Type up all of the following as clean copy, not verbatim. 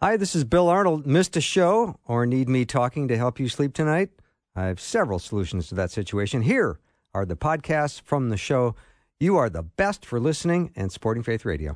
Hi, this is Bill Arnold. Missed a show or need me talking to help you sleep tonight? I have several solutions to that situation. Here are the podcasts from the show. You are the best for listening and supporting Faith Radio.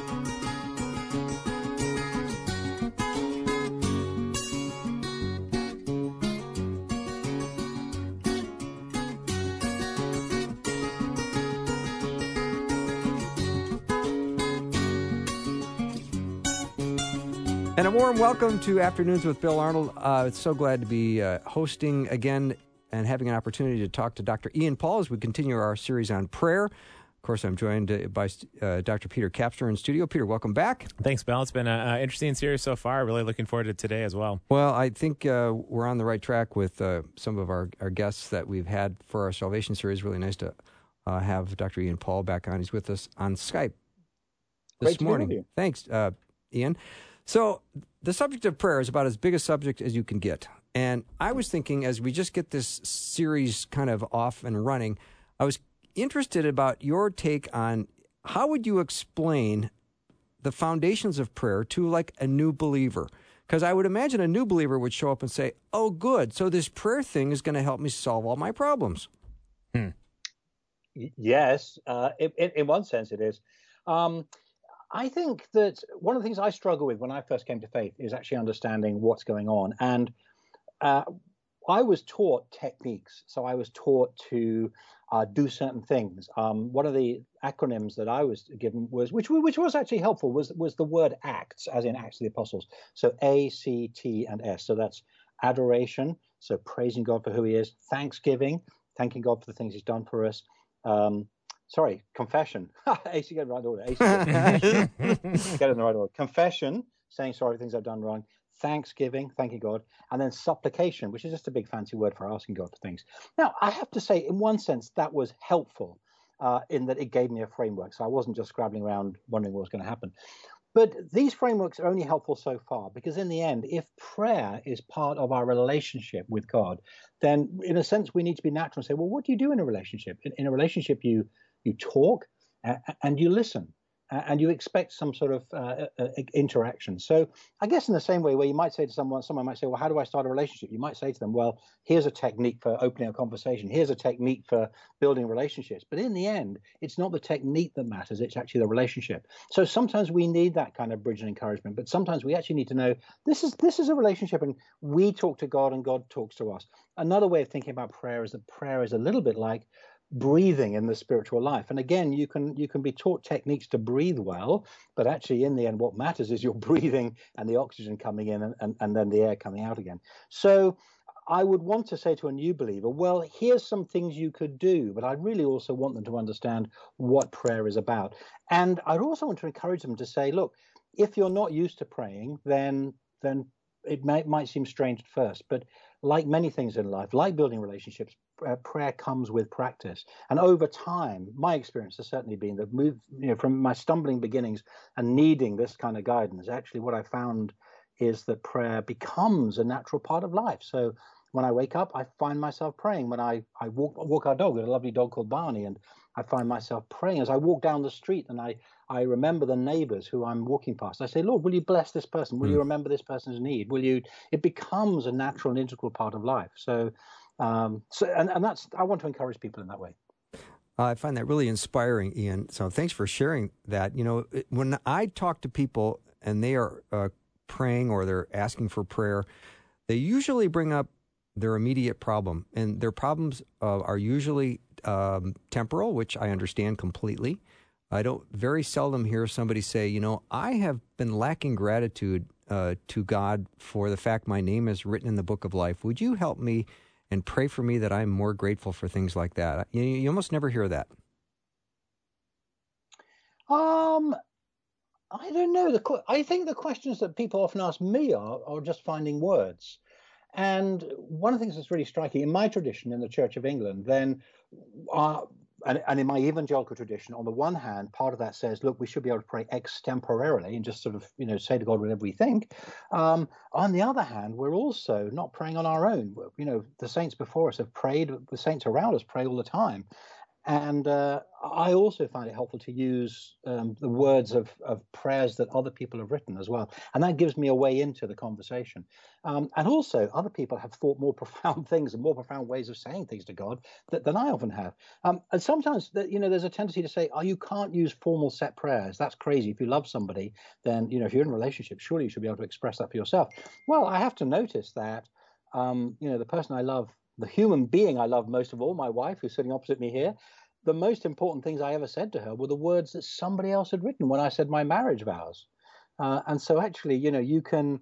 And a warm welcome to Afternoons with Bill Arnold. It's so glad to be hosting again and having an opportunity to talk to Dr. Ian Paul as we continue our series on prayer. Of course, I'm joined by Dr. Peter Kapsner in studio. Peter, welcome back. Thanks, Bill. It's been an interesting series so far. Really looking forward to today as well. Well, I think we're on the right track with some of our guests that we've had for our Salvation series. Really nice to have Dr. Ian Paul back on. He's with us on Skype this morning. Thanks, Ian. So the subject of prayer is about as big a subject as you can get. And I was thinking, as we just get this series kind of off and running, I was interested about your take on how would you explain the foundations of prayer to like a new believer? Because I would imagine a new believer would show up and say, oh, good, so this prayer thing is going to help me solve all my problems. Yes, in one sense it is. I think that one of the things I struggle with when I first came to faith is actually understanding what's going on. And I was taught techniques. So I was taught to do certain things. One of the acronyms that I was given was, which was actually helpful, was the word ACTS, as in Acts of the Apostles. So A, C, T, and S. So that's adoration, so praising God for who he is, thanksgiving, thanking God for the things he's done for us, confession. AC, get in the right order. AC, get in the right order. Confession, saying sorry for things I've done wrong. Thanksgiving, thanking God. And then supplication, which is just a big fancy word for asking God for things. Now, I have to say, in one sense, that was helpful in that it gave me a framework. So I wasn't just scrabbling around wondering what was going to happen. But these frameworks are only helpful so far, because in the end, if prayer is part of our relationship with God, then in a sense, we need to be natural and say, well, what do you do in a relationship? In a relationship, you talk and you listen and you expect some sort of interaction. So I guess in the same way where you might say to someone might say, well, how do I start a relationship? You might say to them, well, here's a technique for opening a conversation. Here's a technique for building relationships. But in the end, it's not the technique that matters. It's actually the relationship. So sometimes we need that kind of bridge and encouragement, but sometimes we actually need to know this is a relationship and we talk to God and God talks to us. Another way of thinking about prayer is that prayer is a little bit like breathing in the spiritual life. And again, you can be taught techniques to breathe well, but actually in the end, what matters is your breathing and the oxygen coming in and then the air coming out again. So I would want to say to a new believer, well, here's some things you could do, but I really also want them to understand what prayer is about. And I'd also want to encourage them to say, look, if you're not used to praying, then it might seem strange at first, but like many things in life, like building relationships, prayer comes with practice. And over time, my experience has certainly been that from my stumbling beginnings and needing this kind of guidance, actually what I found is that prayer becomes a natural part of life. So when I wake up, I find myself praying. When I walk our dog, we have a lovely dog called Barney, and I find myself praying as I walk down the street, and I remember the neighbors who I'm walking past. I say, Lord, will you bless this person? Will you remember this person's need? It becomes a natural and integral part of life. So that's, I want to encourage people in that way. I find that really inspiring, Ian. So thanks for sharing that. When I talk to people and they are praying or they're asking for prayer, they usually bring up their immediate problem. And their problems are usually temporal, which I understand completely. I don't very seldom hear somebody say, I have been lacking gratitude to God for the fact my name is written in the book of life. Would you help me and pray for me that I'm more grateful for things like that? You almost never hear that. I don't know. I think the questions that people often ask me are just finding words. And one of the things that's really striking in my tradition in the Church of England, then, and in my evangelical tradition, on the one hand, part of that says, look, we should be able to pray extemporarily and just sort of, say to God whatever we think. On the other hand, we're also not praying on our own. The saints before us have prayed, the saints around us pray all the time. And I also find it helpful to use the words of prayers that other people have written as well. And that gives me a way into the conversation. And also, other people have thought more profound things and more profound ways of saying things to God than I often have. And sometimes, there's a tendency to say, oh, you can't use formal set prayers. That's crazy. If you love somebody, then, if you're in a relationship, surely you should be able to express that for yourself. Well, I have to notice that, the person I love, the human being I love most of all, my wife, who's sitting opposite me here, the most important things I ever said to her were the words that somebody else had written when I said my marriage vows. And so actually, you can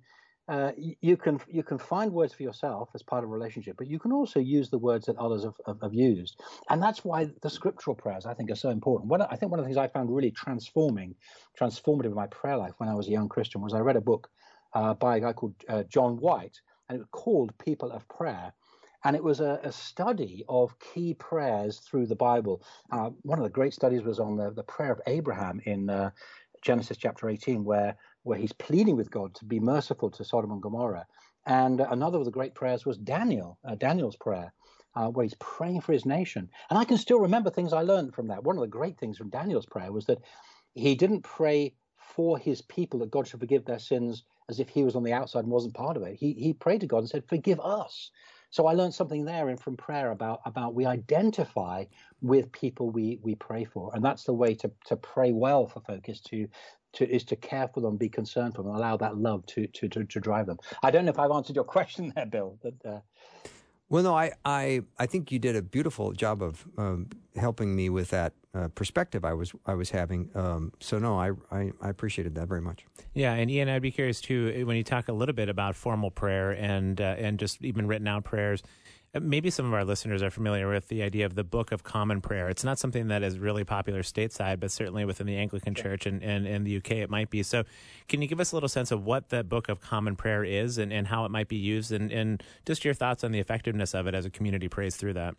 find words for yourself as part of a relationship, but you can also use the words that others have used. And that's why the scriptural prayers, I think, are so important. I think one of the things I found really transformative in my prayer life when I was a young Christian was I read a book by a guy called John White, and it was called People of Prayer. And it was a study of key prayers through the Bible. One of the great studies was on the prayer of Abraham in Genesis chapter 18, where he's pleading with God to be merciful to Sodom and Gomorrah. And another of the great prayers was Daniel's prayer, where he's praying for his nation. And I can still remember things I learned from that. One of the great things from Daniel's prayer was that he didn't pray for his people that God should forgive their sins as if he was on the outside and wasn't part of it. He prayed to God and said, forgive us. So I learned something there from prayer about we identify with people we pray for, and that's the way to pray well for folk is to care for them, be concerned for them, allow that love to drive them. I don't know if I've answered your question there, Bill. But, Well, no, I think you did a beautiful job of helping me with that perspective I was having. So no, I appreciated that very much. Yeah, and Ian, I'd be curious too when you talk a little bit about formal prayer and just even written out prayers. Maybe some of our listeners are familiar with the idea of the Book of Common Prayer. It's not something that is really popular stateside, but certainly within the Anglican Church and in the UK it might be. So can you give us a little sense of what the Book of Common Prayer is and how it might be used and just your thoughts on the effectiveness of it as a community prays through that?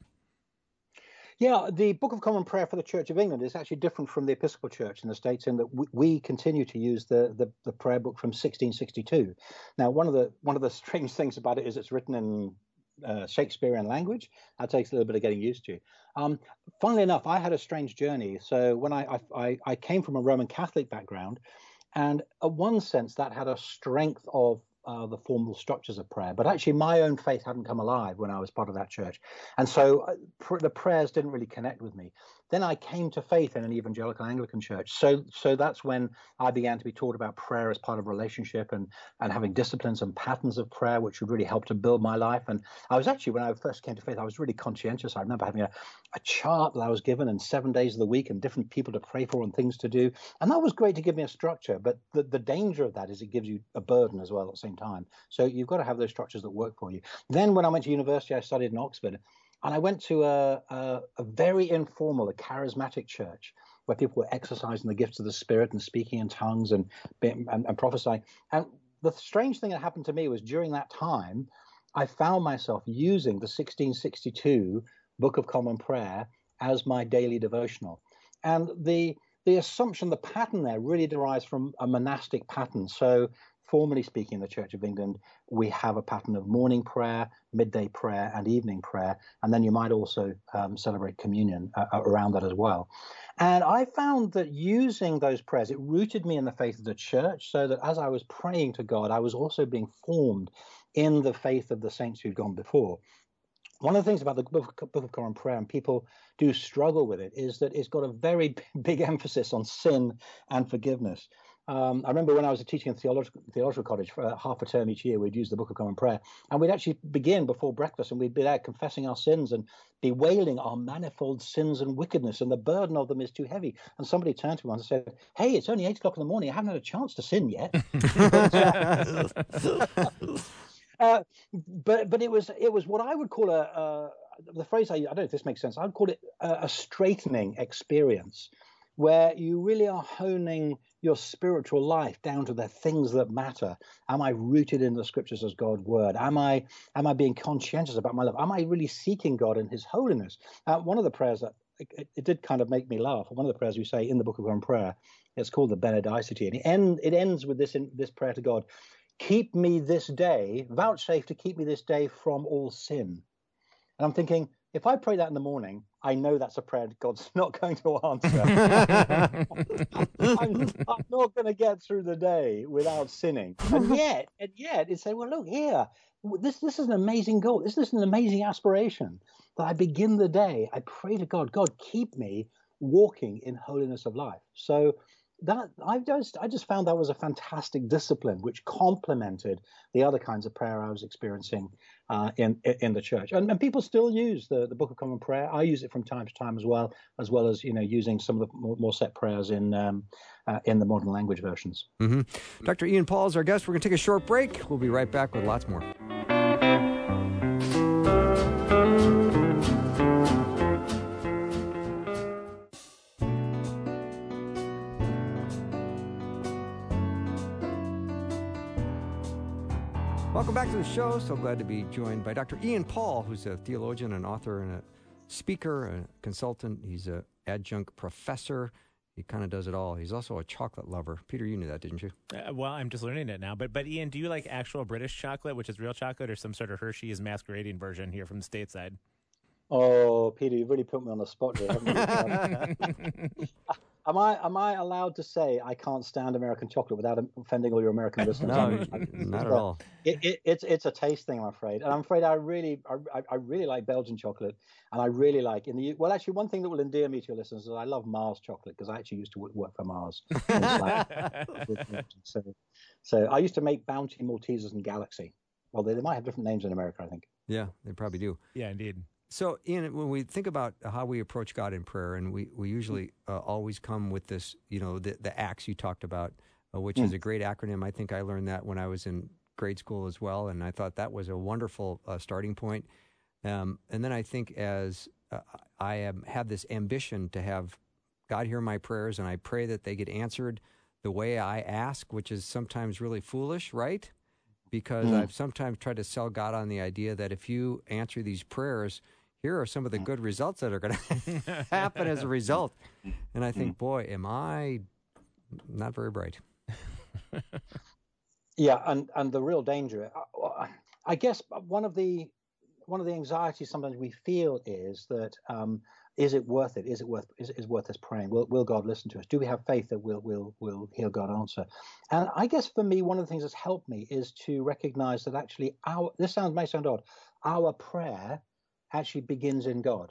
Yeah, the Book of Common Prayer for the Church of England is actually different from the Episcopal Church in the States in that we continue to use the prayer book from 1662. Now, one of the strange things about it is it's written in Shakespearean language. That takes a little bit of getting used to. Funnily enough, I had a strange journey. So when I came from a Roman Catholic background, and in one sense that had a strength of the formal structures of prayer, but actually my own faith hadn't come alive when I was part of that church, and so the prayers didn't really connect with me. Then I came to faith in an evangelical Anglican church, so that's when I began to be taught about prayer as part of relationship and having disciplines and patterns of prayer, which would really help to build my life. And I was actually, when I first came to faith, I was really conscientious. I remember having a chart that I was given and 7 days of the week and different people to pray for and things to do, and that was great to give me a structure. But the danger of that is it gives you a burden as well at the same time. So you've got to have those structures that work for you. Then when I went to university, I studied in Oxford, and I went to a very informal, a charismatic church where people were exercising the gifts of the Spirit and speaking in tongues and prophesying. And the strange thing that happened to me was during that time, I found myself using the 1662 Book of Common Prayer as my daily devotional. And the assumption, the pattern there really derives from a monastic pattern. So formally speaking, in the Church of England, we have a pattern of morning prayer, midday prayer, and evening prayer. And then you might also celebrate communion around that as well. And I found that using those prayers, it rooted me in the faith of the church, so that as I was praying to God, I was also being formed in the faith of the saints who'd gone before. One of the things about the Book of Common Prayer, and people do struggle with it, is that it's got a very big emphasis on sin and forgiveness. I remember when I was teaching in theological college for half a term each year, we'd use the Book of Common Prayer, and we'd actually begin before breakfast, and we'd be there confessing our sins and bewailing our manifold sins and wickedness, and the burden of them is too heavy. And somebody turned to me and said, "Hey, it's only 8 o'clock in the morning. I haven't had a chance to sin yet." But it was what I would call the phrase, I don't know if this makes sense, I would call it a straightening experience, where you really are honing your spiritual life down to the things that matter. Am I rooted in the scriptures as God's word? Am I being conscientious about my life? Am I really seeking God in his holiness? One of the prayers that it did kind of make me laugh. One of the prayers we say in the Book of Common Prayer, it's called the Benedicite, and it ends with this prayer to God: keep me this day, vouchsafe to keep me this day from all sin. And I'm thinking, if I pray that in the morning, I know that's a prayer God's not going to answer. I'm not going to get through the day without sinning. And yet, it's saying, well, look here, this is an amazing goal. This is an amazing aspiration that I begin the day. I pray to God, God, keep me walking in holiness of life. So that I just found that was a fantastic discipline, which complemented the other kinds of prayer I was experiencing in the church. And people still use the Book of Common Prayer. I use it from time to time as well as using some of the more set prayers in the modern language versions. Mm-hmm. Dr. Ian Paul is our guest. We're going to take a short break. We'll be right back with lots more. Welcome back to the show. So glad to be joined by Dr. Ian Paul, who's a theologian, an author, and a speaker, a consultant. He's an adjunct professor. He kind of does it all. He's also a chocolate lover. Peter, you knew that, didn't you? Well, I'm just learning it now. But Ian, do you like actual British chocolate, which is real chocolate, or some sort of Hershey's masquerading version here from the stateside? Oh, Peter, you've really put me on the spot here, haven't you? Am I allowed to say I can't stand American chocolate without offending all your American listeners? No, not at all. It's a taste thing, I'm afraid. And I'm afraid I really like Belgian chocolate, and I really like actually, one thing that will endear me to your listeners is I love Mars chocolate, because I actually used to work for Mars. So I used to make Bounty, Maltesers, and Galaxy. Well, they might have different names in America, I think. Yeah, they probably do. Yeah, indeed. So, Ian, when we think about how we approach God in prayer, and we usually always come with this, the ACTS you talked about, which is a great acronym. I think I learned that when I was in grade school as well, and I thought that was a wonderful starting point. And then I think as I have this ambition to have God hear my prayers, and I pray that they get answered the way I ask, which is sometimes really foolish, right? Because I've sometimes tried to sell God on the idea that if you answer these prayers, here are some of the good results that are going to happen as a result. And I think, boy, am I not very bright. Yeah, and the real danger, I guess, one of the anxieties sometimes we feel is that is it worth it? Is it worth us praying? Will God listen to us? Do we have faith that we'll hear God answer? And I guess for me, one of the things that's helped me is to recognize that actually may sound odd, our prayer actually begins in God.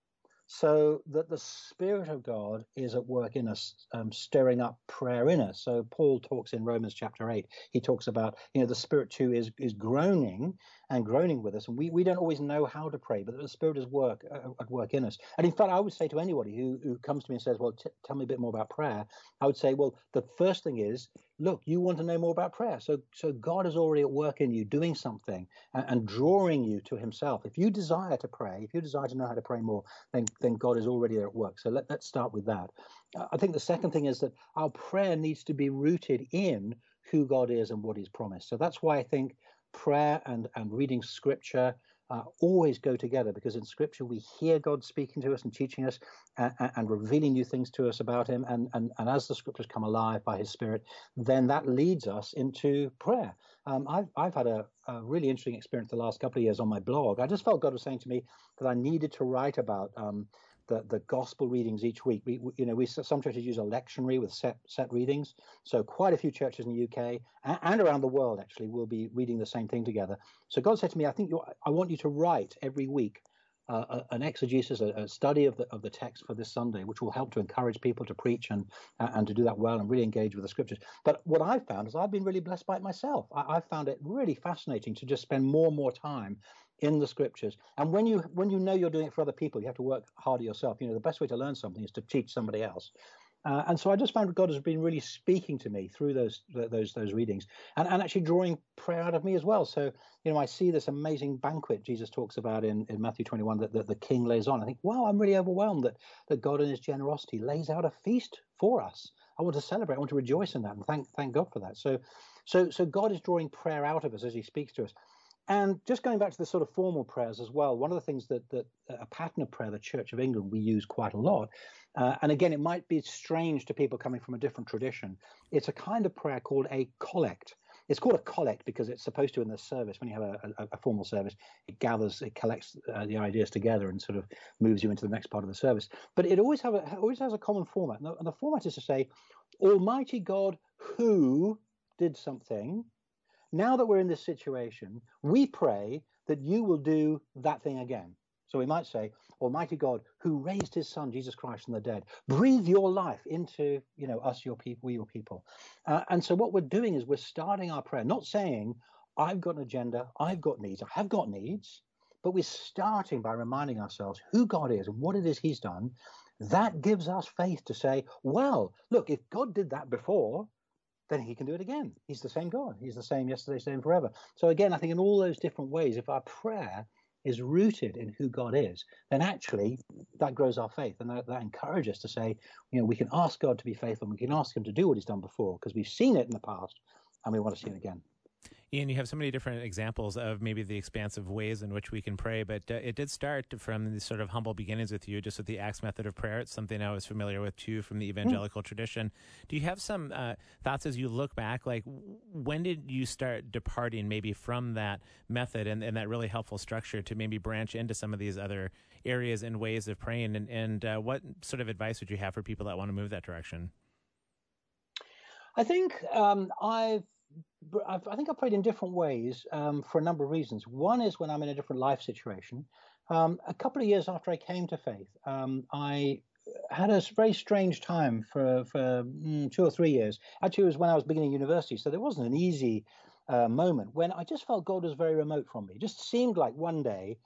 So that the Spirit of God is at work in us, stirring up prayer in us. So Paul talks in Romans chapter 8. He talks about, the Spirit too is groaning with us. And we don't always know how to pray, but the Spirit is at work in us. And in fact, I would say to anybody who comes to me and says, well, tell me a bit more about prayer, I would say, well, the first thing is, look, you want to know more about prayer. So God is already at work in you, doing something and drawing you to himself. If you desire to pray, if you desire to know how to pray more, then God is already there at work. So let's start with that. I think the second thing is that our prayer needs to be rooted in who God is and what he's promised. So that's why I think prayer and reading scripture always go together, because in scripture we hear God speaking to us and teaching us and revealing new things to us about him. And as the scriptures come alive by his Spirit, then that leads us into prayer. I've had a really interesting experience the last couple of years on my blog. I just felt God was saying to me that I needed to write about the gospel readings each week. Some churches use a lectionary with set readings. So quite a few churches in the UK and around the world actually will be reading the same thing together. So God said to me, I want you to write every week an exegesis, a study of the text for this Sunday, which will help to encourage people to preach and to do that well and really engage with the scriptures. But what I've found is I've been really blessed by it myself. I've found it really fascinating to just spend more and more time in the scriptures. And when you know you're doing it for other people, you have to work harder yourself. The best way to learn something is to teach somebody else. And so I just found God has been really speaking to me through those readings and actually drawing prayer out of me as well. So, I see this amazing banquet Jesus talks about in Matthew 21 that the king lays on. I think, wow, I'm really overwhelmed that God in his generosity lays out a feast for us. I want to celebrate. I want to rejoice in that and thank God for that. So God is drawing prayer out of us as he speaks to us. And just going back to the sort of formal prayers as well, one of the things that a pattern of prayer, the Church of England, we use quite a lot. And again, it might be strange to people coming from a different tradition. It's a kind of prayer called a collect. it's called a collect because it's supposed to in the service. When you have a formal service, it collects the ideas together and sort of moves you into the next part of the service. But it always has a common format, and the format is to say, Almighty God, who did something. Now that we're in this situation, we pray that you will do that thing again. So we might say, Almighty God, who raised his son, Jesus Christ, from the dead, breathe your life into, us, your people, we, your people. And so what we're doing is we're starting our prayer, not saying, I've got an agenda, I've got needs, I have got needs, but we're starting by reminding ourselves who God is and what it is he's done. That gives us faith to say, well, look, if God did that before, then he can do it again. He's the same God. He's the same yesterday, today, and forever. So again, I think in all those different ways, if our prayer is rooted in who God is, then actually that grows our faith, and that encourages us to say, we can ask God to be faithful, and we can ask him to do what he's done before, because we've seen it in the past, and we want to see it again. Ian, you have so many different examples of maybe the expansive ways in which we can pray, but it did start from the sort of humble beginnings with you, just with the Acts method of prayer. It's something I was familiar with, too, from the evangelical tradition. Do you have some thoughts as you look back, like when did you start departing maybe from that method and that really helpful structure to maybe branch into some of these other areas and ways of praying? And what sort of advice would you have for people that want to move that direction? I think I think I've prayed in different ways for a number of reasons. One is when I'm in a different life situation. A couple of years after I came to faith, I had a very strange time for 2 or 3 years. Actually, it was when I was beginning university, so there wasn't an easy moment when I just felt God was very remote from me. It just seemed like one day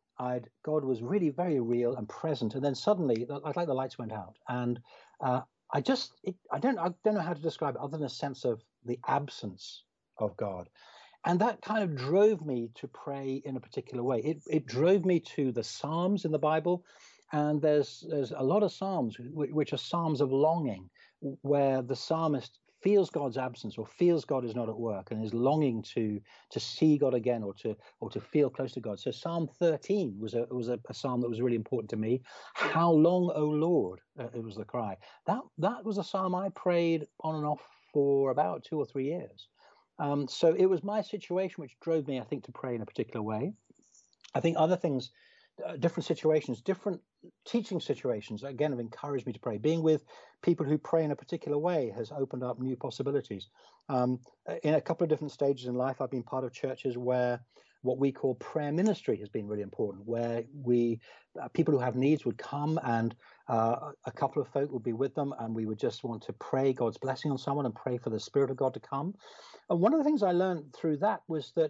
God was really very real and present, and then suddenly, like the lights went out, and I don't know how to describe it other than a sense of the absence of God. And that kind of drove me to pray in a particular way. It drove me to the Psalms in the Bible. And there's a lot of Psalms which are Psalms of longing, where the psalmist feels God's absence or feels God is not at work and is longing to see God again or to feel close to God. So Psalm 13 was a psalm that was really important to me. How long, O Lord? It was the cry. That was a psalm I prayed on and off for about 2 or 3 years. So it was my situation which drove me, I think, to pray in a particular way. I think other things, different situations, different teaching situations, again, have encouraged me to pray. Being with people who pray in a particular way has opened up new possibilities. In a couple of different stages in life, I've been part of churches where what we call prayer ministry has been really important, where people who have needs would come and a couple of folk would be with them, and we would just want to pray God's blessing on someone and pray for the Spirit of God to come. And one of the things I learned through that was that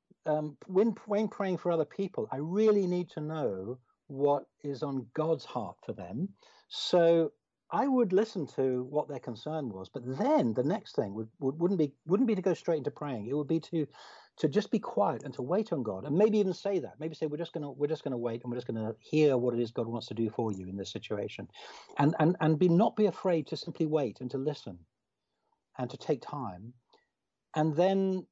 when praying for other people, I really need to know what is on God's heart for them. So I would listen to what their concern was, but then the next thing wouldn't be to go straight into praying. It would be to just be quiet and to wait on God, and maybe even say that. Maybe say we're just gonna wait, and we're just gonna hear what it is God wants to do for you in this situation, and not be afraid to simply wait and to listen, and to take time, and then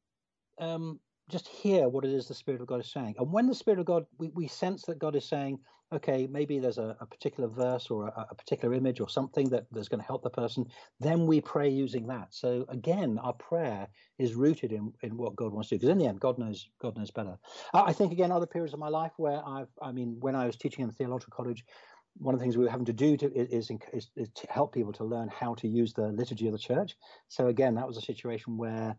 just hear what it is the Spirit of God is saying. And when the Spirit of God, we sense that God is saying, okay, maybe there's a particular verse or a particular image or something that's going to help the person, then we pray using that. So again, our prayer is rooted in what God wants to do, because in the end, God knows better. I think, again, other periods of my life where when I was teaching in the theological college, one of the things we were having to do is to help people to learn how to use the liturgy of the church. So again, that was a situation where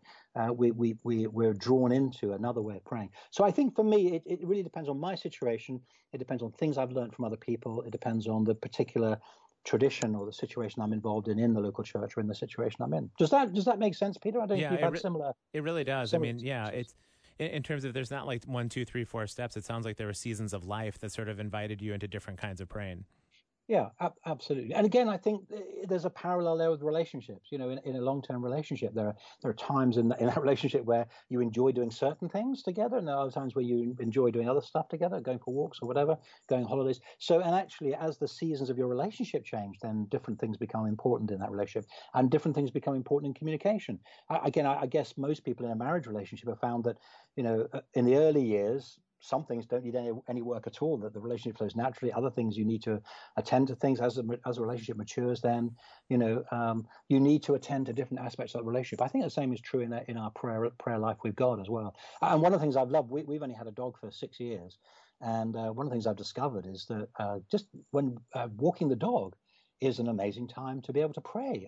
we're drawn into another way of praying. So I think for me, it really depends on my situation. It depends on things I've learned from other people. It depends on the particular tradition or the situation I'm involved in the local church or in the situation I'm in. Does that make sense, Peter? I don't think you've had similar. It really does. I mean, yeah, it's. In terms of, there's not like 1, 2, 3, 4 steps. It sounds like there were seasons of life that sort of invited you into different kinds of praying. Yeah, absolutely. And again, I think there's a parallel there with relationships. In a long-term relationship, there are times in that relationship where you enjoy doing certain things together, and there are other times where you enjoy doing other stuff together, going for walks or whatever, going on holidays. So, and actually, as the seasons of your relationship change, then different things become important in that relationship, and different things become important in communication. I guess most people in a marriage relationship have found that, in the early years, some things don't need any work at all, that the relationship flows naturally. Other things you need to attend to things as a relationship matures. Then, you need to attend to different aspects of the relationship. I think the same is true in our prayer life with God as well. And one of the things I've loved, we've only had a dog for 6 years. And one of the things I've discovered is that just when walking the dog is an amazing time to be able to pray.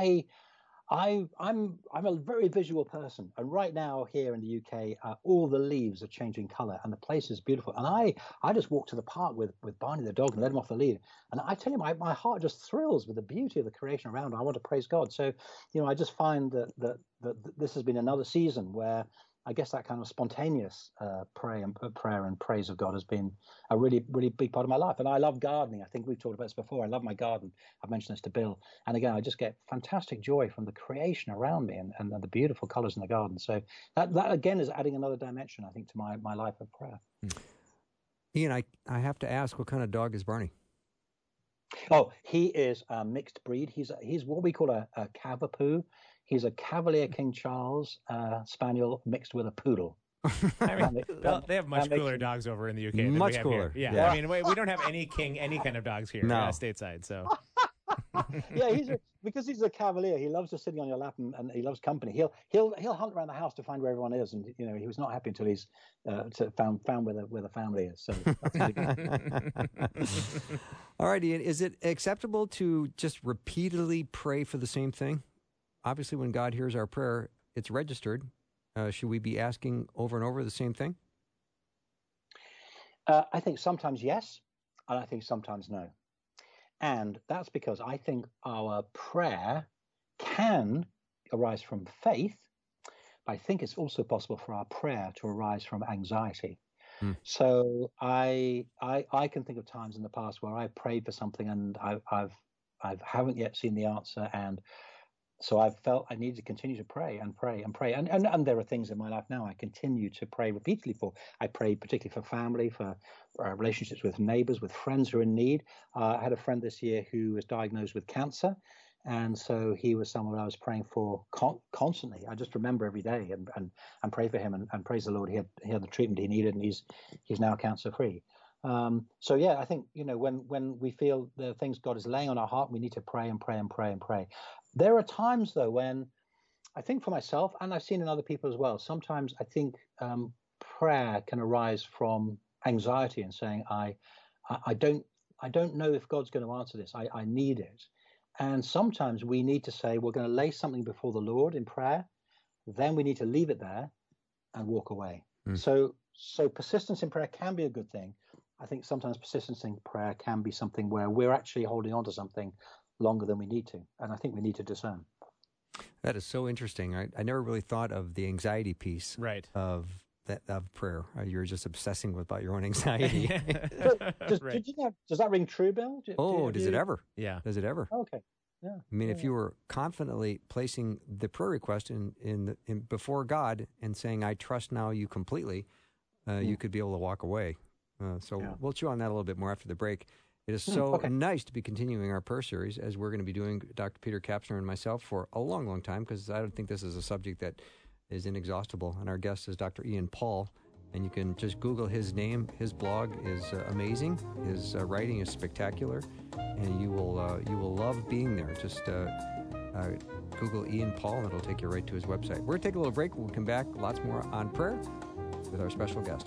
I'm a very visual person, and right now here in the UK, all the leaves are changing colour, and the place is beautiful. And I just walk to the park with Barney the dog and let him off the lead, and I tell you, my heart just thrills with the beauty of the creation around. I want to praise God. So, I just find that this has been another season where I guess that kind of spontaneous prayer and praise of God has been a really, really big part of my life. And I love gardening. I think we've talked about this before. I love my garden. I've mentioned this to Bill. And again, I just get fantastic joy from the creation around me and the beautiful colors in the garden. So that again is adding another dimension, I think, to my life of prayer. Ian, I have to ask, what kind of dog is Barney? Oh, he is a mixed breed. He's what we call a Cavapoo. He's a Cavalier King Charles Spaniel mixed with a poodle. I mean, they have much cooler dogs over in the UK than much we have cooler. Here. Yeah. I mean, we don't have any kind of dogs here stateside. So, yeah, because he's a Cavalier. He loves just sitting on your lap and he loves company. He'll hunt around the house to find where everyone is, and he was not happy until he's found where the family is. So, that's really good. All right, Ian, is it acceptable to just repeatedly pray for the same thing? Obviously, when God hears our prayer, it's registered. Should we be asking over and over the same thing? I think sometimes yes, and I think sometimes no. And that's because I think our prayer can arise from faith, but I think it's also possible for our prayer to arise from anxiety. So I can think of times in the past where I prayed for something and I haven't yet seen the answer, and so I've felt I need to continue to pray and pray and pray. And there are things in my life now I continue to pray repeatedly for. I pray particularly for family, for relationships with neighbors, with friends who are in need. I had a friend this year who was diagnosed with cancer. And so he was someone I was praying for constantly. I just remember every day and pray for him and praise the Lord. He had the treatment he needed, and he's now cancer free. So yeah, I think when we feel the things God is laying on our heart, we need to pray and pray and pray and pray. There are times though when I think for myself, and I've seen in other people as well, sometimes I think prayer can arise from anxiety and saying I don't know if God's going to answer this. I need it. And sometimes we need to say we're going to lay something before the Lord in prayer, then we need to leave it there and walk away. So persistence in prayer can be a good thing. I think sometimes persistence in prayer can be something where we're actually holding on to something longer than we need to. And I think we need to discern. That is so interesting. I never really thought of the anxiety piece of prayer. You're just obsessing about your own anxiety. Does that ring true, Bill? Does it ever? Yeah. Does it ever? Okay. Yeah. I mean, if you were confidently placing the prayer request in before God and saying, I trust now you completely, you could be able to walk away. We'll chew on that a little bit more after the break. It is so nice to be continuing our prayer series, as we're going to be doing, Dr. Peter Kapsner and myself, for a long, long time, because I don't think this is a subject that is inexhaustible. And our guest is Dr. Ian Paul, and you can just Google his name. His blog is amazing. His writing is spectacular, and you will love being there. Just Google Ian Paul, and it'll take you right to his website. We're going to take a little break. We'll come back. Lots more on prayer with our special guest.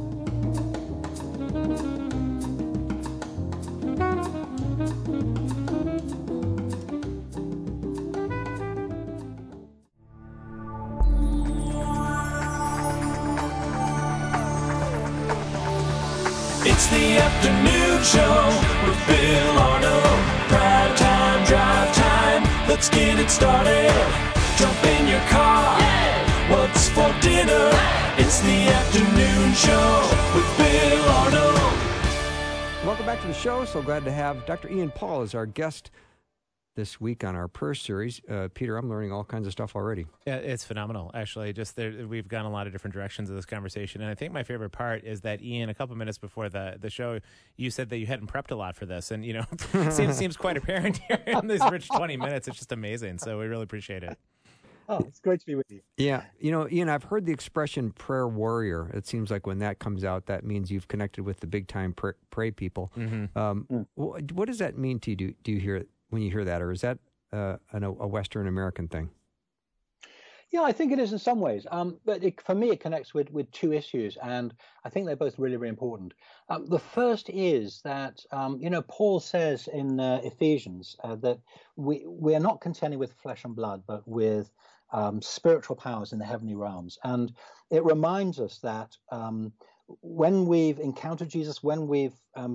It's the afternoon show with Bill Arnold. Prime time, drive time. Let's get it started. Jump in your car. Yeah. What's for dinner? Hey. It's the afternoon show with Bill Arnold. Welcome back to the show. So glad to have Dr. Ian Paul as our guest this week on our prayer series. Peter, I'm learning all kinds of stuff already. Yeah, it's phenomenal, actually. We've gone a lot of different directions of this conversation, and I think my favorite part is that, Ian, a couple minutes before the show, you said that you hadn't prepped a lot for this, and seems quite apparent here in these rich 20 minutes. It's just amazing, so we really appreciate it. Oh, it's great to be with you. Yeah. Ian, I've heard the expression prayer warrior. It seems like when that comes out, that means you've connected with the big time pray people. Mm-hmm. What does that mean to you? Do you hear it when you hear that, or is that a Western American thing? Yeah, I think it is in some ways. But for me, it connects with two issues, and I think they're both really, really important. The first is that, Paul says in Ephesians that we are not contending with flesh and blood, but with spiritual powers in the heavenly realms. And it reminds us that when we've encountered Jesus, when we've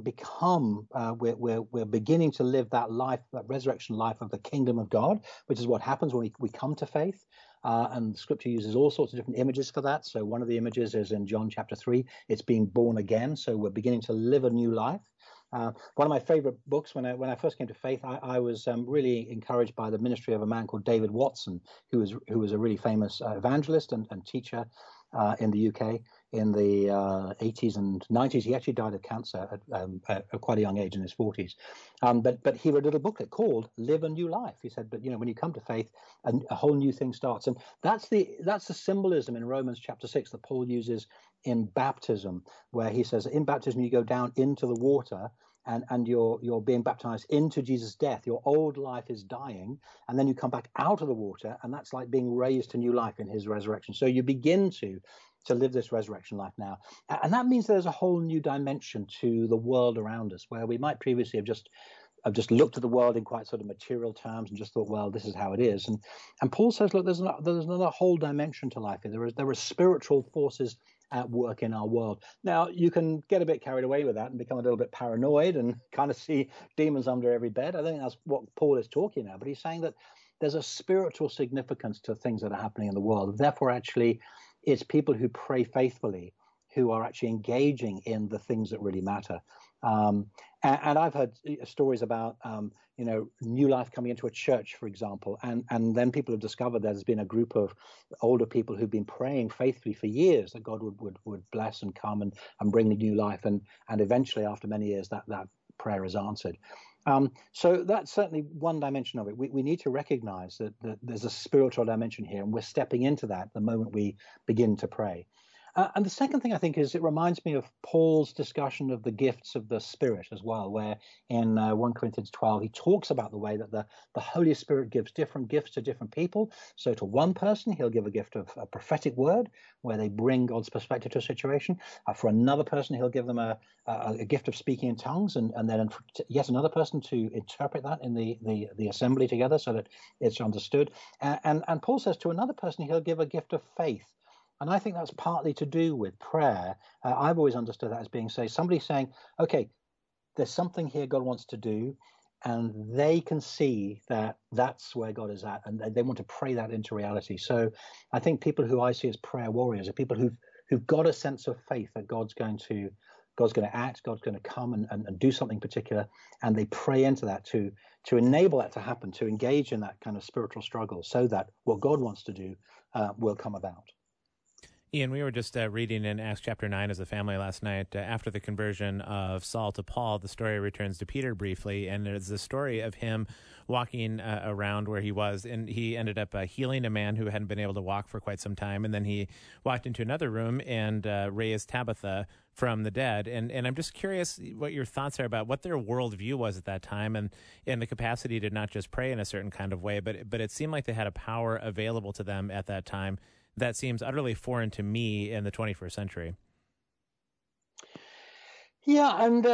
we're beginning to live that life, that resurrection life of the kingdom of God, which is what happens when we come to faith. And Scripture uses all sorts of different images for that. So one of the images is in John chapter 3. It's being born again. So we're beginning to live a new life. One of my favorite books when I first came to faith, I was really encouraged by the ministry of a man called David Watson, who was a really famous evangelist and teacher in the UK in the 80s and 90s. He actually died of cancer at quite a young age, in his 40s. But he wrote a little booklet called "Live a New Life." He said, but when you come to faith, a whole new thing starts, and that's the symbolism in Romans chapter 6 that Paul uses in baptism, where he says, in baptism you go down into the water. And you're being baptized into Jesus' death. Your old life is dying, and then you come back out of the water, and that's like being raised to new life in his resurrection. So you begin to live this resurrection life now. And that means there's a whole new dimension to the world around us, where we might previously have just looked at the world in quite sort of material terms and just thought, well, this is how it is. And Paul says, look, there's another whole dimension to life. There are spiritual forces at work in our world. Now, you can get a bit carried away with that and become a little bit paranoid and kind of see demons under every bed. I think that's what Paul is talking about. But he's saying that there's a spiritual significance to things that are happening in the world. Therefore, actually, it's people who pray faithfully who are actually engaging in the things that really matter. And I've heard stories about, new life coming into a church, for example, and then people have discovered there's been a group of older people who've been praying faithfully for years that God would bless and come and bring new life. And eventually, after many years, that prayer is answered. So that's certainly one dimension of it. We need to recognize that there's a spiritual dimension here, and we're stepping into that the moment we begin to pray. And the second thing I think is it reminds me of Paul's discussion of the gifts of the Spirit as well, where in 1 Corinthians 12, he talks about the way that the Holy Spirit gives different gifts to different people. So to one person, he'll give a gift of a prophetic word, where they bring God's perspective to a situation. For another person, he'll give them a gift of speaking in tongues, and then yet another person to interpret that in the assembly together so that it's understood. And Paul says to another person, he'll give a gift of faith. And I think that's partly to do with prayer. I've always understood that as being, somebody saying, okay, there's something here God wants to do, and they can see that that's where God is at, and they want to pray that into reality. So I think people who I see as prayer warriors are people who've got a sense of faith that God's going to act, God's going to come and do something particular, and they pray into that to enable that to happen, to engage in that kind of spiritual struggle so that what God wants to do will come about. Ian, we were just reading in Acts chapter 9 as a family last night. After the conversion of Saul to Paul, the story returns to Peter briefly, and there's the story of him walking around where he was, and he ended up healing a man who hadn't been able to walk for quite some time, and then he walked into another room and raised Tabitha from the dead. And I'm just curious what your thoughts are about what their worldview was at that time, and the capacity to not just pray in a certain kind of way, but it seemed like they had a power available to them at that time that seems utterly foreign to me in the 21st century. Yeah, and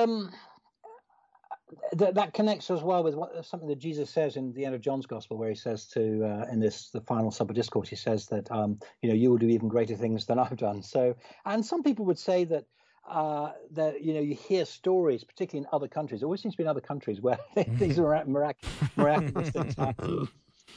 that connects as well with something that Jesus says in the end of John's Gospel, where he says to in the final supper discourse, he says that you will do even greater things than I've done. So, and some people would say that you hear stories, particularly in other countries. It always seems to be in other countries where these are miraculous things happen.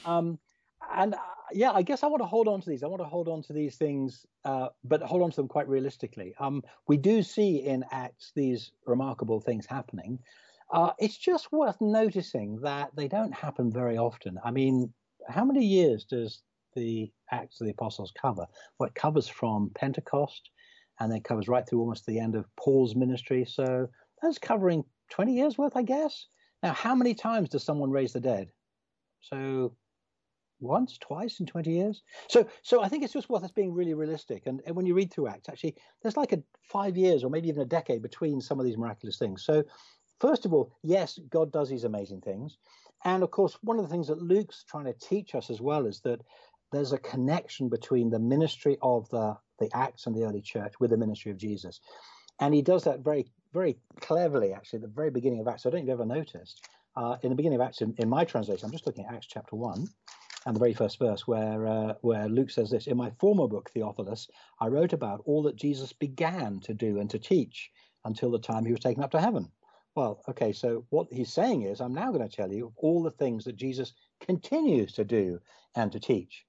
I guess I want to hold on to these. I want to hold on to these things, but hold on to them quite realistically. We do see in Acts these remarkable things happening. It's just worth noticing that they don't happen very often. I mean, how many years does the Acts of the Apostles cover? Well, it covers from Pentecost, and then covers right through almost the end of Paul's ministry. So that's covering 20 years worth, I guess. Now, how many times does someone raise the dead? So once, twice in 20 years. So I think it's just worth us being really realistic. And when you read through Acts, actually, there's like 5 years or maybe even a decade between some of these miraculous things. So first of all, yes, God does these amazing things. And of course, one of the things that Luke's trying to teach us as well is that there's a connection between the ministry of the Acts and the early church with the ministry of Jesus. And he does that very, very cleverly, actually, at the very beginning of Acts. I don't know if you've ever noticed. In the beginning of Acts, in my translation, I'm just looking at Acts chapter 1, and the very first verse where Luke says this: "In my former book, Theophilus, I wrote about all that Jesus began to do and to teach until the time he was taken up to heaven." Well, okay, so what he's saying is, I'm now going to tell you all the things that Jesus continues to do and to teach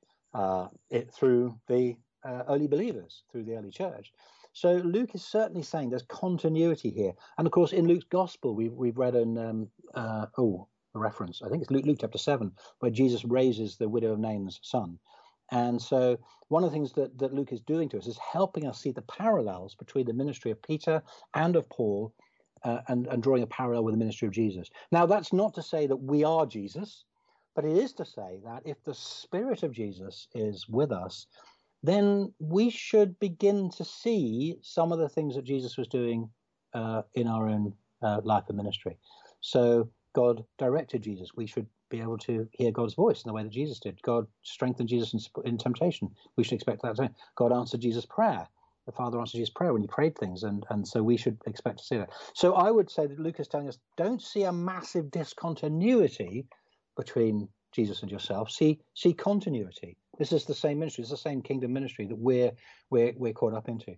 through the early believers, through the early church. So Luke is certainly saying there's continuity here. And of course, in Luke's gospel, we've read a reference, I think it's Luke chapter 7, where Jesus raises the widow of Nain's son. And so one of the things that Luke is doing to us is helping us see the parallels between the ministry of Peter and of Paul, and drawing a parallel with the ministry of Jesus. Now, that's not to say that we are Jesus, but it is to say that if the Spirit of Jesus is with us, then we should begin to see some of the things that Jesus was doing in our own life and ministry. So God directed Jesus. We should be able to hear God's voice in the way that Jesus did. God strengthened Jesus in temptation. We should expect that. God answered Jesus' prayer. The Father answered Jesus' prayer when he prayed things, and so we should expect to see that. So I would say that Luke is telling us, don't see a massive discontinuity between Jesus and yourself. See continuity. This is the same ministry. It's the same kingdom ministry that we're caught up into.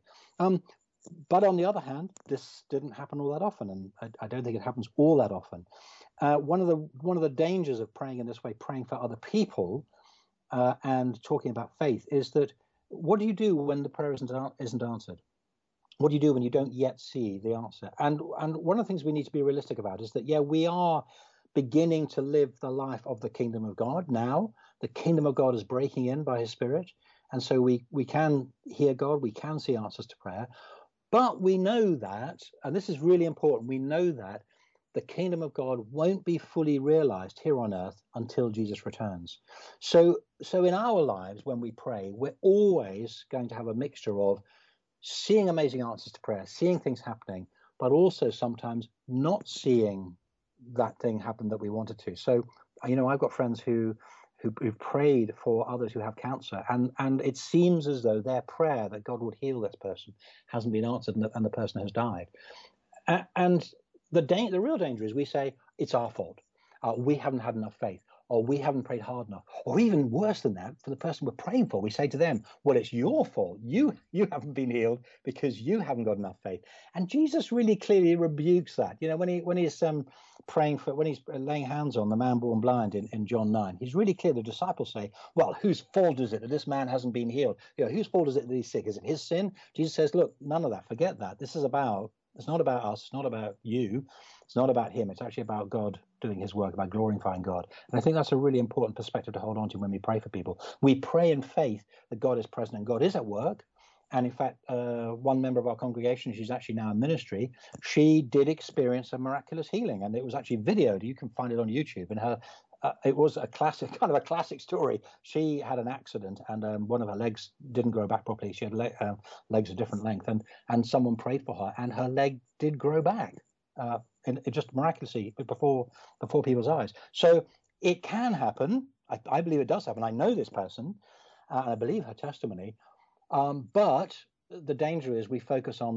But on the other hand, this didn't happen all that often, and I don't think it happens all that often. One of the dangers of praying in this way, praying for other people, and talking about faith, is that what do you do when the prayer isn't answered? What do you do when you don't yet see the answer? And one of the things we need to be realistic about is that, yeah, we are beginning to live the life of the kingdom of God now. The kingdom of God is breaking in by his Spirit. And so we can hear God, we can see answers to prayer. But we know that, and this is really important, we know that the kingdom of God won't be fully realized here on earth until Jesus returns. So in our lives, when we pray, we're always going to have a mixture of seeing amazing answers to prayer, seeing things happening, but also sometimes not seeing that thing happen that we wanted to. So, I've got friends who've prayed for others who have cancer, and it seems as though their prayer that God would heal this person hasn't been answered, and the person has died. And the real danger is we say it's our fault. We haven't had enough faith, or we haven't prayed hard enough, or even worse than that, for the person we're praying for, we say to them, well, it's your fault. You haven't been healed because you haven't got enough faith. And Jesus really clearly rebukes that. When he's praying for, when he's laying hands on the man born blind in John 9, he's really clear. The disciples say, well, whose fault is it that this man hasn't been healed? Whose fault is it that he's sick? Is it his sin? Jesus says, look, none of that. Forget that. It's not about us. It's not about you. It's not about him. It's actually about God doing his work, about glorifying God. And I think that's a really important perspective to hold on to when we pray for people. We pray in faith that God is present and God is at work. And in fact, one member of our congregation, she's actually now in ministry, she did experience a miraculous healing, and it was actually videoed. You can find it on YouTube. And it was a classic story. She had an accident, and one of her legs didn't grow back properly. She had legs a different length, and someone prayed for her, and her leg did grow back, and it just miraculously before people's eyes. So it can happen. I believe it does happen. I know this person, and I believe her testimony. But the danger is we focus on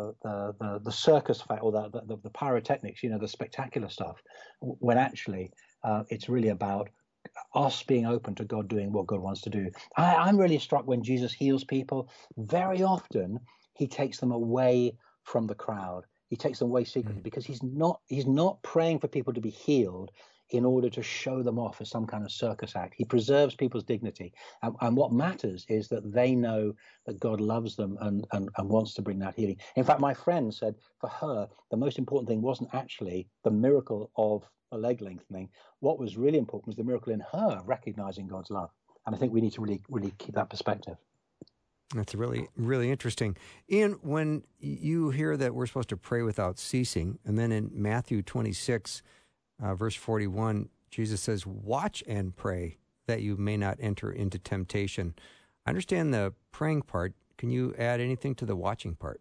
the circus fact, or the pyrotechnics, the spectacular stuff, when actually it's really about us being open to God doing what God wants to do. I'm really struck when Jesus heals people. Very often he takes them away from the crowd. He takes them away secretly, because he's not praying for people to be healed in order to show them off as some kind of circus act. He preserves people's dignity. And what matters is that they know that God loves them and wants to bring that healing. In fact, my friend said for her, the most important thing wasn't actually the miracle of a leg lengthening. What was really important was the miracle in her recognizing God's love. And I think we need to really, really keep that perspective. That's really, really interesting. Ian, when you hear that we're supposed to pray without ceasing, and then in Matthew 26, verse 41, Jesus says, watch and pray that you may not enter into temptation. I understand the praying part. Can you add anything to the watching part?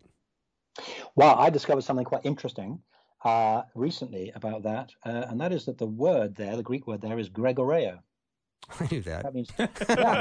Well, I discovered something quite interesting recently about that, and that is that the word there, the Greek word there, is Gregoreo. I knew that. That means, yeah.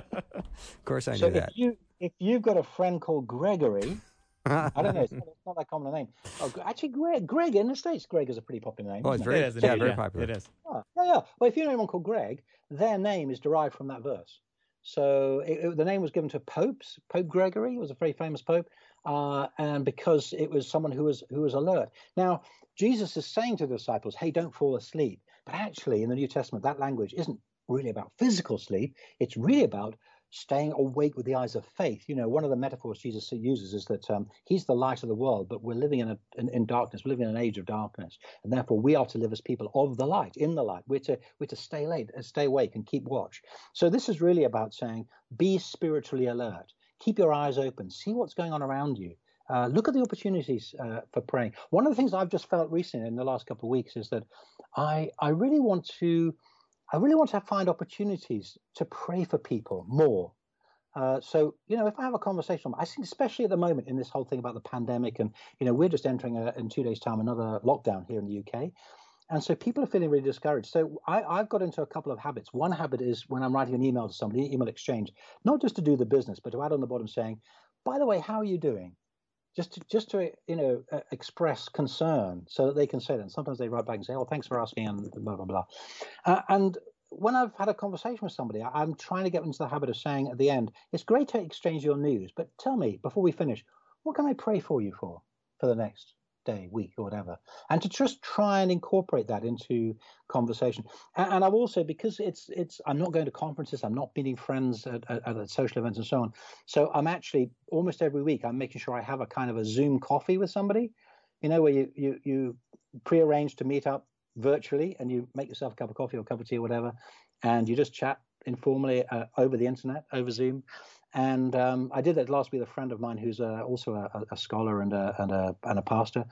Of course, I So knew that. if you've got a friend called Gregory, I don't know, it's not that common a name. Oh, actually, Greg in the States, Greg is a pretty popular name. Oh, it's very, very popular. It is. Oh, yeah. Well, if you know anyone called Greg, their name is derived from that verse. So the name was given to popes. Pope Gregory was a very famous pope, and because it was someone who was alert. Now, Jesus is saying to the disciples, "Hey, don't fall asleep." But actually, in the New Testament, that language isn't really about physical sleep. It's really about staying awake with the eyes of faith. You know, one of the metaphors Jesus uses is that he's the light of the world, but we're living in darkness. We're living in an age of darkness, and therefore we are to live as people of the light, in the light. We're to stay awake and keep watch. So this is really about saying, be spiritually alert, keep your eyes open, see what's going on around you. Look at the opportunities for praying. One of the things I've just felt recently in the last couple of weeks is that I really want to find opportunities to pray for people more. So, you know, if I have a conversation, I think especially at the moment in this whole thing about the pandemic, and, you know, we're just entering in 2 days' time another lockdown here in the UK. And so people are feeling really discouraged. So I've got into a couple of habits. One habit is when I'm writing an email to somebody, email exchange, not just to do the business, but to add on the bottom saying, by the way, how are you doing? Just to express concern so that they can say that. And sometimes they write back and say, oh, thanks for asking, and blah, blah, blah. And when I've had a conversation with somebody, I'm trying to get into the habit of saying at the end, it's great to exchange your news, but tell me, before we finish, what can I pray for you for the next day, week, or whatever? And to just try and incorporate that into conversation. And I've also, because I'm not going to conferences, I'm not meeting friends at social events and so on. So I'm actually, almost every week, I'm making sure I have a kind of a Zoom coffee with somebody, you know, where you prearrange to meet up virtually, and you make yourself a cup of coffee or a cup of tea or whatever, and you just chat informally over the internet, over Zoom. And I did that last week with a friend of mine who's also a scholar and a pastor.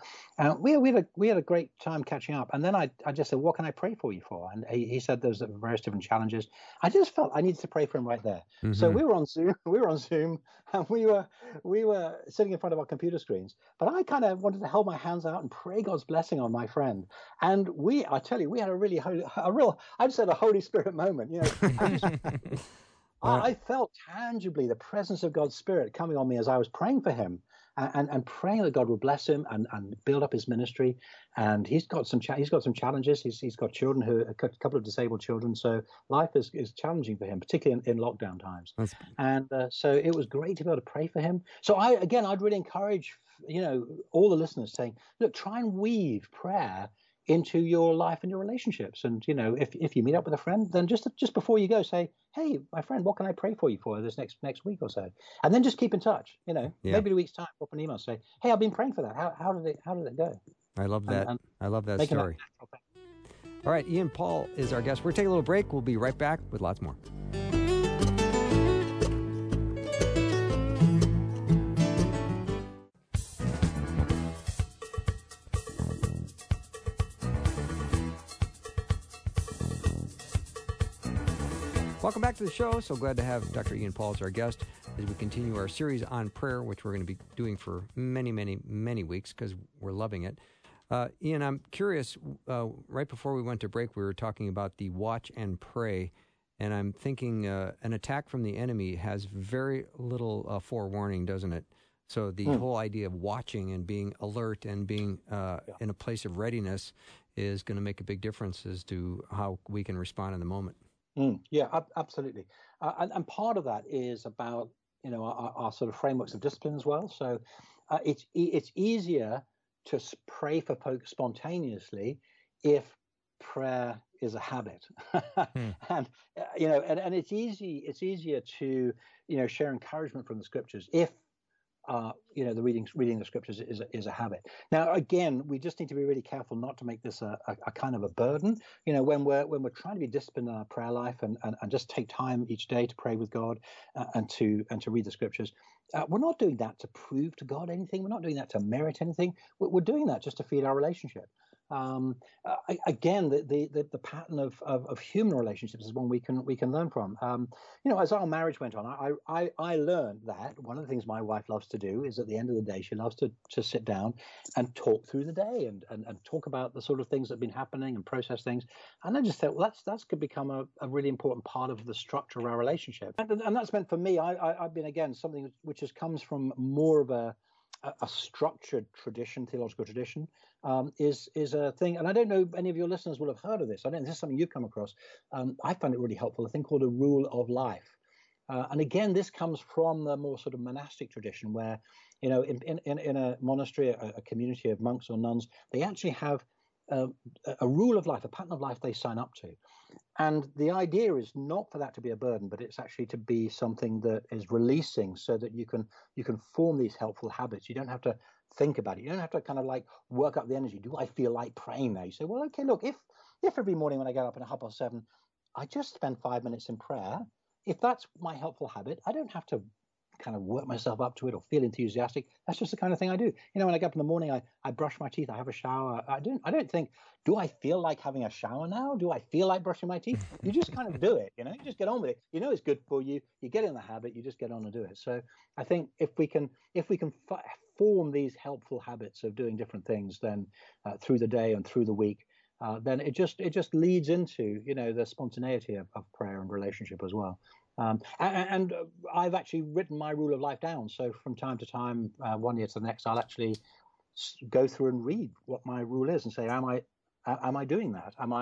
We had a great time catching up. And then I just said, what can I pray for you for? And he said there's various different challenges. I just felt I needed to pray for him right there. Mm-hmm. So we were on Zoom, and we were sitting in front of our computer screens. But I kind of wanted to hold my hands out and pray God's blessing on my friend. And I tell you, we had I'd said a Holy Spirit moment. You know, I felt tangibly the presence of God's Spirit coming on me as I was praying for him, and praying that God would bless him and build up his ministry. And he's got some challenges. He's got children, a couple of disabled children. So life is challenging for him, particularly in lockdown times. And so it was great to be able to pray for him. So I'd really encourage, you know, all the listeners saying, look, try and weave prayer into your life and your relationships. And, you know, if you meet up with a friend, then just before you go, say, hey, my friend, what can I pray for you for this next week or so? And then just keep in touch, you know, maybe a week's time, drop an email, say, hey, I've been praying for that. How did it go? I love that. I love that story. All right. Ian Paul is our guest. We're taking a little break. We'll be right back with lots more. Welcome back to the show. So glad to have Dr. Ian Paul as our guest as we continue our series on prayer, which we're going to be doing for many, many, many weeks because we're loving it. Ian, I'm curious, right before we went to break, we were talking about the watch and pray, and I'm thinking an attack from the enemy has very little forewarning, doesn't it? So the whole idea of watching and being alert and being in a place of readiness is going to make a big difference as to how we can respond in the moment. Yeah, absolutely. And part of that is about, you know, our sort of frameworks of discipline as well. So it's easier to pray for folk spontaneously if prayer is a habit. And, you know, and it's easier to, you know, share encouragement from the scriptures if, you know, the reading the scriptures is a habit. Now, again, we just need to be really careful not to make this a kind of a burden. You know, when we're trying to be disciplined in our prayer life and just take time each day to pray with God and to read the scriptures, we're not doing that to prove to God anything. We're not doing that to merit anything. We're doing that just to feed our relationship. Again, the pattern of human relationships is one we can learn from. As our marriage went on, I learned that one of the things my wife loves to do is at the end of the day, she loves to sit down and talk through the day and talk about the sort of things that have been happening and process things. And I just thought, well, that's could become a really important part of the structure of our relationship. And that's meant for me, I've been, again, something which comes from more of a structured tradition, theological tradition, is a thing. And I don't know if any of your listeners will have heard of this. I don't know if this is something you've come across. I find it really helpful, a thing called a rule of life. And again, this comes from the more sort of monastic tradition where, in a monastery, a community of monks or nuns, they actually have a rule of life, a pattern of life they sign up to. And the idea is not for that to be a burden, but it's actually to be something that is releasing, so that you can form these helpful habits. You don't have to think about it. You don't have to kind of like work up the energy. Do I feel like praying now? You say, well, okay, look, if every morning when I get up at 7:30, I just spend 5 minutes in prayer, if that's my helpful habit, I don't have to kind of work myself up to it or feel enthusiastic. That's just the kind of thing I do. When I get up in the morning, I brush my teeth, I have a shower. I don't think, do I feel like having a shower now? Do I feel like brushing my teeth? You just kind of do it, you just get on with it. It's good for you. You get in the habit, you just get on and do it. So I think if we can form these helpful habits of doing different things, then through the day and through the week, then it just leads into, the spontaneity of prayer and relationship as well. And I've actually written my rule of life down. So from time to time, one year to the next, I'll actually go through and read what my rule is and say, am I doing that? Am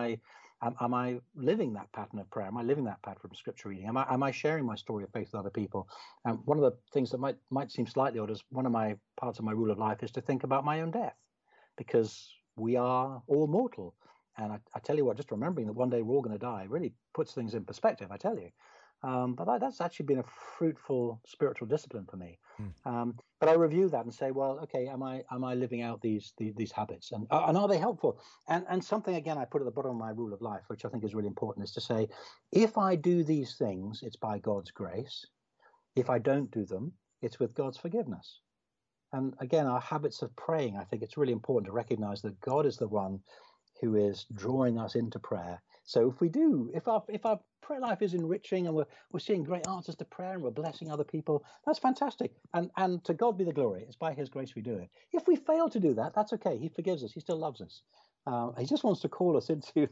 I living that pattern of prayer? Am I living that pattern of scripture reading? Am I sharing my story of faith with other people? One of the things that might seem slightly odd is one of my parts of my rule of life is to think about my own death, because we are all mortal. And I tell you what, just remembering that one day we're all going to die really puts things in perspective, I tell you. But that's actually been a fruitful spiritual discipline for me. But I review that and say, well, okay, am I living out these habits, and are they helpful? And something, again, I put at the bottom of my rule of life, which I think is really important, is to say, if I do these things, it's by God's grace. If I don't do them, it's with God's forgiveness. And again, our habits of praying, I think it's really important to recognize that God is the one who is drawing us into prayer. So if our prayer life is enriching and we're seeing great answers to prayer and we're blessing other people, that's fantastic. And to God be the glory. It's by his grace we do it. If we fail to do that, that's okay. He forgives us. He still loves us. He just wants to call us into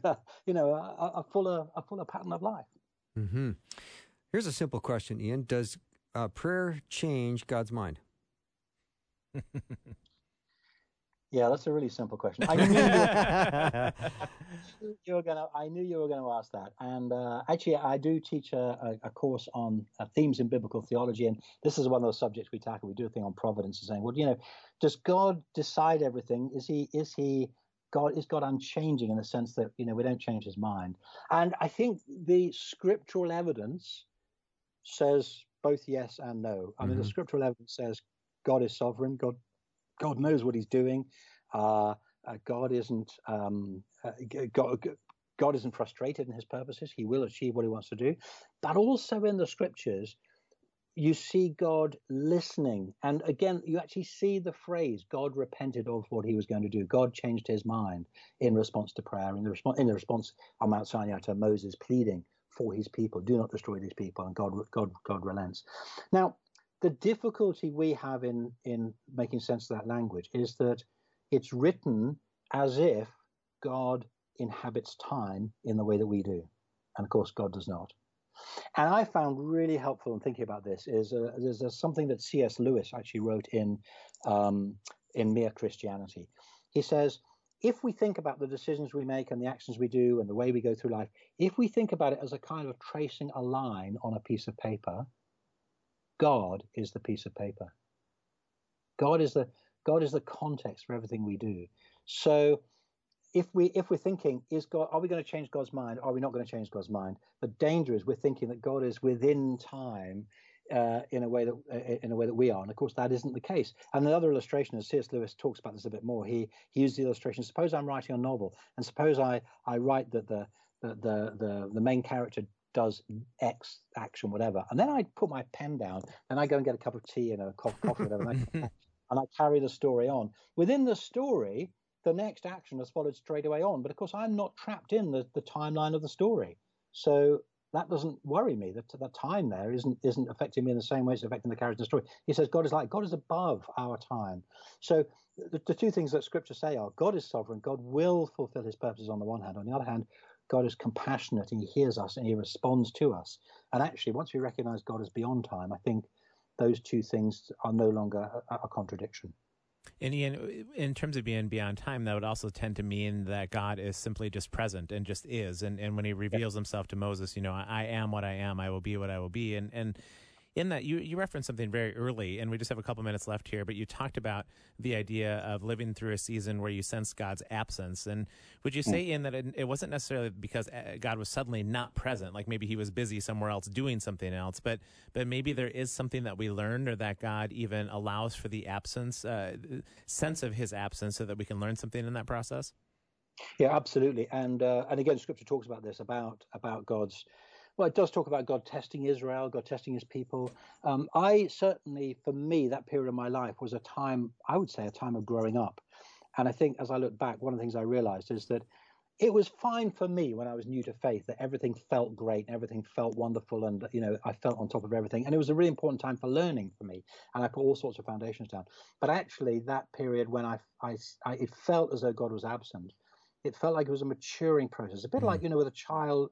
a fuller pattern of life. Mm-hmm. Here's a simple question, Ian. Does prayer change God's mind? Yeah, that's a really simple question. I knew you were going to ask that. And actually, I do teach a course on themes in biblical theology, and this is one of those subjects we tackle. We do a thing on providence, and saying, well, does God decide everything? Is God unchanging in the sense that we don't change his mind? And I think the scriptural evidence says both yes and no. I mean, the scriptural evidence says God is sovereign. God knows what he's doing. God isn't frustrated in his purposes. He will achieve what he wants to do. But also in the scriptures, you see God listening. And again, you actually see the phrase, God repented of what he was going to do. God changed his mind in response to prayer, in the response on Mount Sinai to Moses pleading for his people, do not destroy these people. And God relents. Now, the difficulty we have in making sense of that language is that it's written as if God inhabits time in the way that we do. And of course, God does not. And I found really helpful in thinking about this is there's something that C.S. Lewis actually wrote in Mere Christianity. He says, if we think about the decisions we make and the actions we do and the way we go through life, if we think about it as a kind of tracing a line on a piece of paper, God is the piece of paper. God is the context for everything we do. So if we're thinking, are we going to change God's mind? Are we not going to change God's mind? The danger is we're thinking that God is within time in a way that we are, and of course that isn't the case. And the other illustration, as C.S. Lewis talks about this a bit more, he used the illustration. Suppose I'm writing a novel, and suppose I write that the main character does X action, whatever, and then I put my pen down, and I go and get a cup of tea and a coffee, whatever, and I carry the story on. Within the story, the next action has followed straight away on. But of course, I'm not trapped in the timeline of the story. So that doesn't worry me. That time there isn't affecting me in the same way it's affecting the character in the story. He says God is above our time. So the two things that Scripture say are God is sovereign. God will fulfill his purposes on the one hand. On the other hand, God is compassionate and he hears us and he responds to us. And actually, once we recognize God as beyond time, I think those two things are no longer a contradiction. And Ian, in terms of being beyond time, that would also tend to mean that God is simply just present and just is. And when he reveals himself to Moses, I am what I am, I will be what I will be. And in that, you referenced something very early, and we just have a couple minutes left here, but you talked about the idea of living through a season where you sense God's absence. And would you say, Ian, that it wasn't necessarily because God was suddenly not present, like maybe he was busy somewhere else doing something else, but maybe there is something that we learned, or that God even allows for the absence, sense of his absence, so that we can learn something in that process? Yeah, absolutely. And again, Scripture talks about this, about God's. Well, it does talk about God testing Israel, God testing his people. I certainly, for me, that period of my life was a time of growing up. And I think as I look back, one of the things I realized is that it was fine for me when I was new to faith, that everything felt great, and everything felt wonderful, and I felt on top of everything. And it was a really important time for learning for me, and I put all sorts of foundations down. But actually, that period when it felt as though God was absent, it felt like it was a maturing process, a bit like, with a child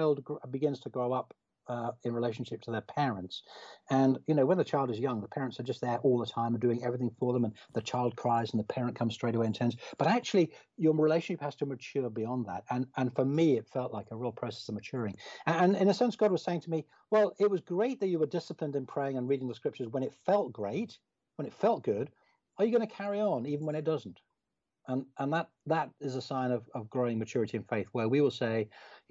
begins to grow up in relationship to their parents. And, when the child is young, the parents are just there all the time and doing everything for them. And the child cries and the parent comes straight away and tends. But actually, your relationship has to mature beyond that. And for me, it felt like a real process of maturing. And in a sense, God was saying to me, well, it was great that you were disciplined in praying and reading the scriptures when it felt great, when it felt good. Are you going to carry on even when it doesn't? And that is a sign of growing maturity in faith, where we will say,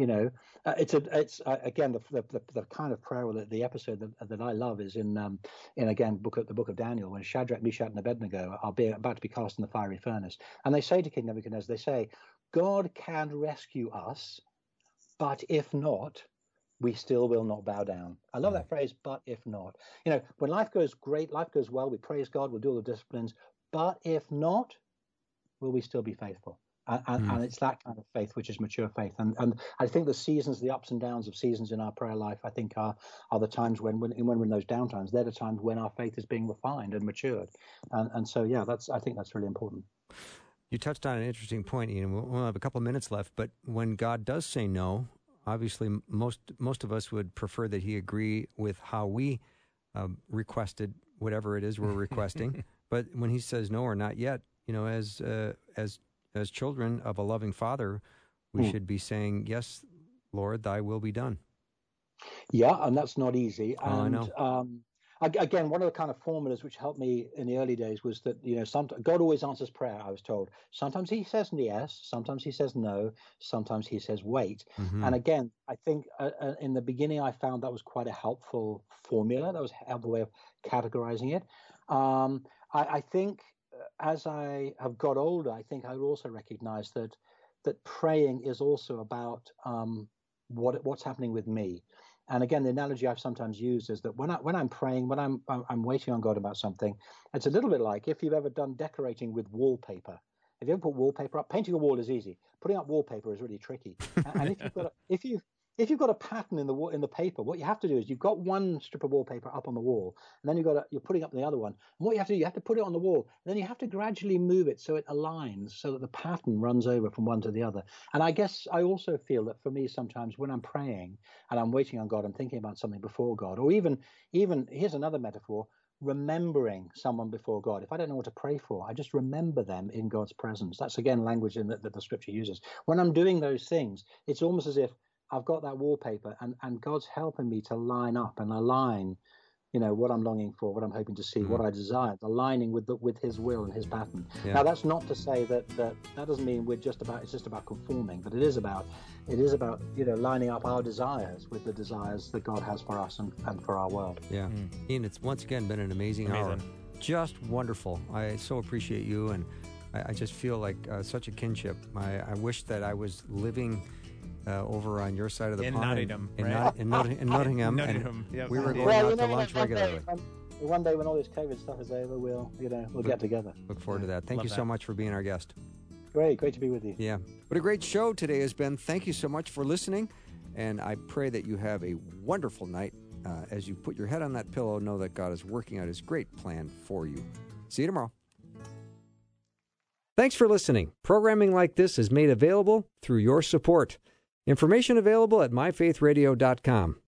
it's again the kind of prayer, or the episode that I love is in again the book of Daniel, when Shadrach, Meshach, and Abednego are about to be cast in the fiery furnace, and they say to King Nebuchadnezzar, they say, God can rescue us, but if not, we still will not bow down. I love that phrase, but if not. When life goes great, life goes well, we praise God, we'll do all the disciplines, but if not, will we still be faithful? And it's that kind of faith which is mature faith. And I think the seasons, the ups and downs of seasons in our prayer life, I think are the times when we're in those downtimes, they're the times when our faith is being refined and matured. And so, yeah, I think that's really important. You touched on an interesting point, Ian. We'll have a couple of minutes left, but when God does say no, obviously most of us would prefer that he agree with how we requested whatever it is we're requesting. But when he says no or not yet, as children of a loving Father, we should be saying, yes, Lord, thy will be done. Yeah, and that's not easy. I know. Again, one of the kind of formulas which helped me in the early days was that, sometimes God always answers prayer, I was told. Sometimes he says yes, sometimes he says no, sometimes he says wait. Mm-hmm. And again, I think in the beginning I found that was quite a helpful formula. That was a helpful way of categorizing it. I think as I have got older, I think I would also recognize that praying is also about what's happening with me. And again, the analogy I've sometimes used is that when I'm praying, when I'm waiting on God about something, it's a little bit like if you've ever done decorating with wallpaper. If you ever put wallpaper up, painting a wall is easy. Putting up wallpaper is really tricky. And if you've got a pattern in the paper, what you have to do is you've got one strip of wallpaper up on the wall, and then you're putting up the other one. And what you have to do, you have to put it on the wall, and then you have to gradually move it so it aligns, so that the pattern runs over from one to the other. And I guess I also feel that for me, sometimes when I'm praying and I'm waiting on God, I'm thinking about something before God, or even here's another metaphor: remembering someone before God. If I don't know what to pray for, I just remember them in God's presence. That's again language that the Scripture uses. When I'm doing those things, it's almost as if I've got that wallpaper and God's helping me to line up and align, what I'm longing for, what I'm hoping to see, what I desire, aligning with his will and his pattern. Yeah. Now, that's not to say that doesn't mean it's just about conforming, but it is about lining up our desires with the desires that God has for us and for our world. Yeah. Ian, it's once again been an amazing hour. Just wonderful. I so appreciate you, and I just feel like such a kinship. I wish that I was living over on your side of the pond. Nottingham, in Nottingham. Yep. We were going out to lunch regularly. One day when all this COVID stuff is over, we'll get together. Look forward to that. Thank you so much for being our guest. Great to be with you. Yeah. What a great show today has been. Thank you so much for listening, and I pray that you have a wonderful night. As you put your head on that pillow, know that God is working out his great plan for you. See you tomorrow. Thanks for listening. Programming like this is made available through your support. Information available at myfaithradio.com.